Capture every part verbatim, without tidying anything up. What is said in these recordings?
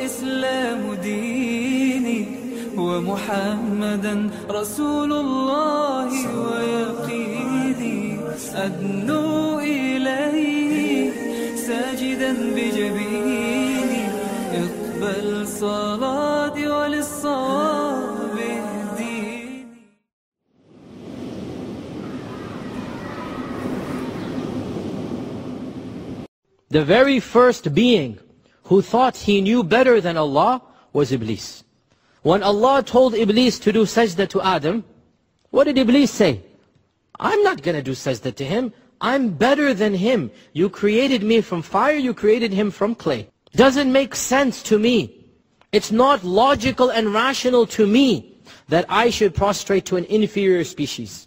والإسلام ديني ومحمدا رسول الله ويقيني أدنو إليه ساجدا بجبيني اقبل صلاتي وللصواب اهديني. The very first being who thought he knew better than Allah was Iblis. When Allah told Iblis to do sajda to Adam, what did Iblis say? I'm not going to do sajda to him. I'm better than him. You created me from fire, you created him from clay. Doesn't make sense to me. It's not logical and rational to me that I should prostrate to an inferior species.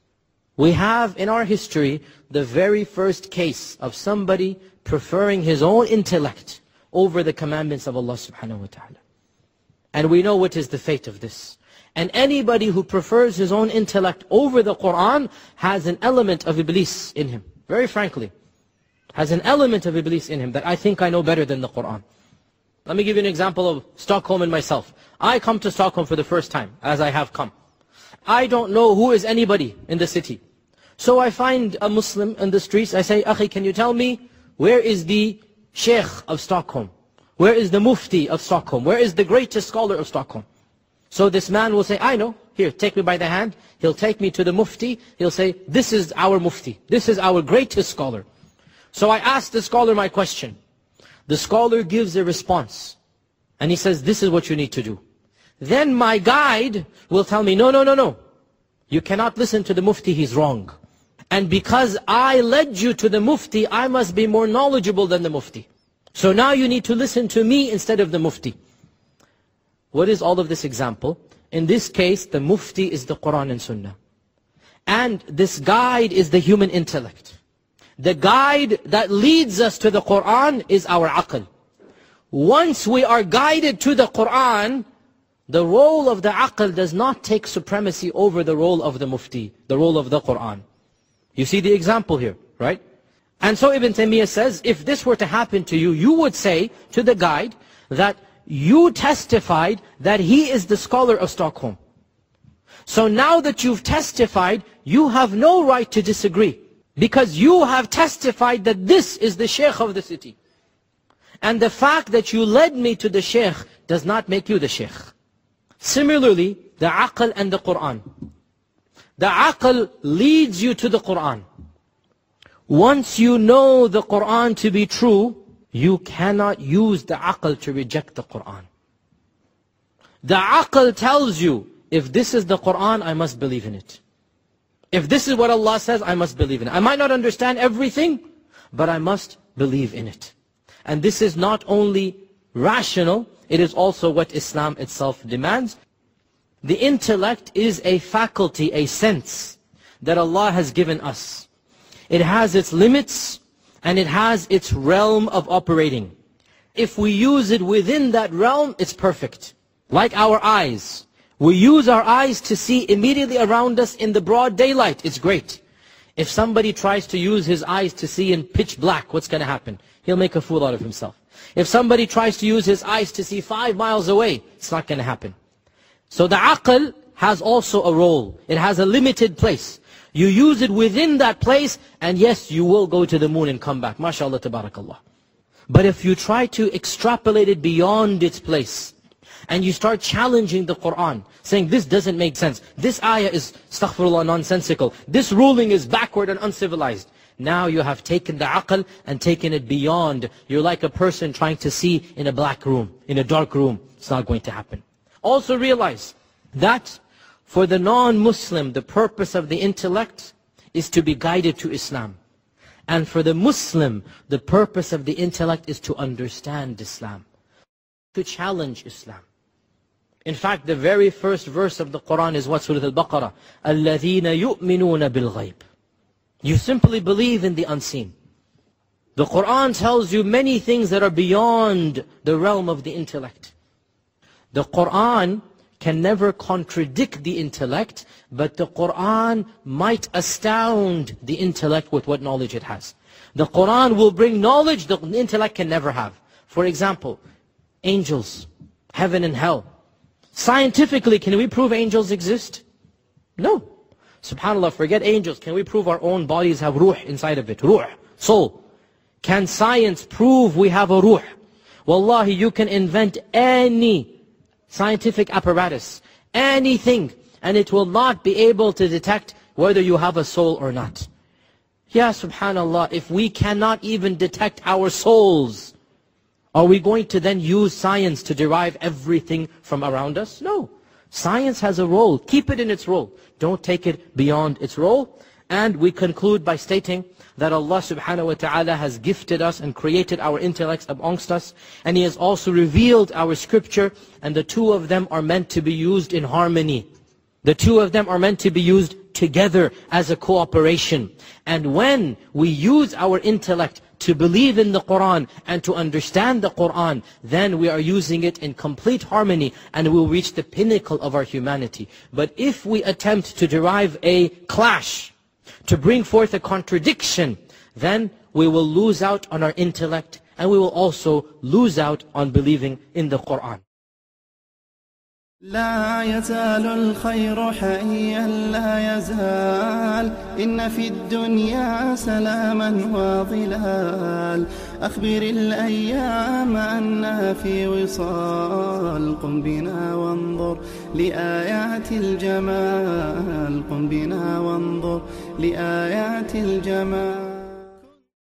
We have in our history the very first case of somebody preferring his own intellect over the commandments of Allah subhanahu wa ta'ala. And we know what is the fate of this. And anybody who prefers his own intellect over the Qur'an has an element of Iblis in him. Very frankly. Has an element of Iblis in him that I think I know better than the Qur'an. Let me give you an example of Stockholm and myself. I come to Stockholm for the first time, as I have come. I don't know who is anybody in the city. So I find a Muslim in the streets. I say, Akhi, can you tell me where is the Sheikh of Stockholm? Where is the Mufti of Stockholm? Where is the greatest scholar of Stockholm? So this man will say, I know. Here, take me by the hand. He'll take me to the Mufti. He'll say, this is our Mufti. This is our greatest scholar. So I ask the scholar my question. The scholar gives a response. And he says, this is what you need to do. Then my guide will tell me, no, no, no, no. You cannot listen to the Mufti, he's wrong. And because I led you to the Mufti, I must be more knowledgeable than the Mufti. So now you need to listen to me instead of the Mufti. What is all of this example? In this case, the Mufti is the Quran and Sunnah. And this guide is the human intellect. The guide that leads us to the Quran is our aql. Once we are guided to the Quran, the role of the aql does not take supremacy over the role of the Mufti, the role of the Quran. You see the example here, right? And so Ibn Taymiyyah says, if this were to happen to you, you would say to the guide that you testified that he is the scholar of Stockholm. So now that you've testified, you have no right to disagree. Because you have testified that this is the sheikh of the city. And the fact that you led me to the sheikh does not make you the sheikh. Similarly, the aql and the Qur'an. The aql leads you to the Qur'an. Once you know the Qur'an to be true, you cannot use the aql to reject the Qur'an. The aql tells you, if this is the Qur'an, I must believe in it. If this is what Allah says, I must believe in it. I might not understand everything, but I must believe in it. And this is not only rational, it is also what Islam itself demands. The intellect is a faculty, a sense that Allah has given us. It has its limits and it has its realm of operating. If we use it within that realm, it's perfect. Like our eyes. We use our eyes to see immediately around us in the broad daylight. It's great. If somebody tries to use his eyes to see in pitch black, what's going to happen? He'll make a fool out of himself. If somebody tries to use his eyes to see five miles away, it's not going to happen. So the aql has also a role. It has a limited place. You use it within that place, and yes, you will go to the moon and come back. MashaAllah, tabarakallah. But if you try to extrapolate it beyond its place, and you start challenging the Qur'an, saying this doesn't make sense, this ayah is, astaghfirullah, nonsensical, this ruling is backward and uncivilized. Now you have taken the aql and taken it beyond. You're like a person trying to see in a black room, in a dark room. It's not going to happen. Also realize that for the non-Muslim, the purpose of the intellect is to be guided to Islam. And for the Muslim, the purpose of the intellect is to understand Islam, to challenge Islam. In fact, the very first verse of the Qur'an is what? Surah Al-Baqarah. الَّذِينَ يُؤْمِنُونَ بِالْغَيْبِ. You simply believe in the unseen. The Qur'an tells you many things that are beyond the realm of the intellect. The Qur'an can never contradict the intellect, but the Qur'an might astound the intellect with what knowledge it has. The Qur'an will bring knowledge the intellect can never have. For example, angels, heaven and hell. Scientifically, can we prove angels exist? No. SubhanAllah, forget angels. Can we prove our own bodies have ruh inside of it? Ruh, soul. Can science prove we have a ruh? Wallahi, you can invent any scientific apparatus, anything, and it will not be able to detect whether you have a soul or not. Yeah, SubhanAllah, if we cannot even detect our souls, are we going to then use science to derive everything from around us? No. Science has a role. Keep it in its role. Don't take it beyond its role. And we conclude by stating that Allah subhanahu wa ta'ala has gifted us and created our intellects amongst us. And He has also revealed our scripture. And the two of them are meant to be used in harmony. The two of them are meant to be used together as a cooperation. And when we use our intellect to believe in the Quran and to understand the Quran, then we are using it in complete harmony and we will reach the pinnacle of our humanity. But if we attempt to derive a clash, to bring forth a contradiction, then we will lose out on our intellect and we will also lose out on believing in the Quran. لا يزال الخير حيا لا يزال إن في الدنيا سلاما وظلال أخبر الأيام أنها في وصال قم بنا وانظر لآيات الجمال قم بنا وانظر لآيات الجمال